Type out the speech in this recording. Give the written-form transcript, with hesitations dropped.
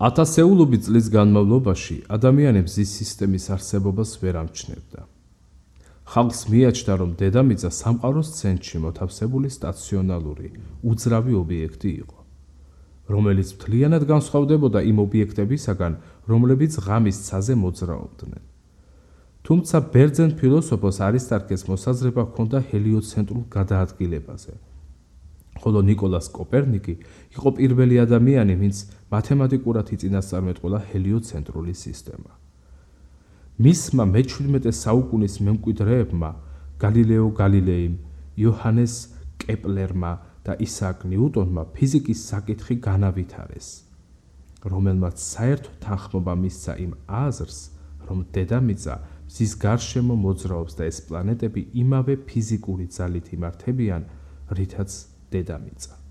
ათასეულობით წლის განმავლობაში ადამიანი მზის სისტემის არსებობას ვერ ამჩნევდა. ხალხს მიაჩნდა, რომ დედამიწა სამყაროს ცენტრში მოთავსებული სტაციონალური, უძრავი ობიექტი იყო, რომელიც მთლიანად განსხვავდებოდა იმ ობიექტებისაგან, რომლებიც ღამის ცაზე მოძრაობდნენ. თუმცა ბერძენ ფილოსოფოს არისტარქეს მოსაზრება ჰქონდა ჰელიოცენტრულ გადაადგილებაზე, ხოლო ნიკოლას კოპერნიკი იყო პირველი ადამიანი, ვინც მათემატიკურად იწინასწარმეტყველა ჰელიოცენტრული სისტემა. მისმა მე-17 საუკუნის მემკვიდრეებმა გალილეო გალილეიმ, იოჰანეს კეპლერმა და ისააკ ნიუტონმა ფიზიკის საკითხი განავითარეს, რომელმაც საერთო თანხმობა მისცა იმ აზრს, რომ დედამიწა მზის გარშემო მოძრაობს და ეს პლანეტები იმავე ფიზიკური ძალით იმართებიან, რითაც დედამიწა.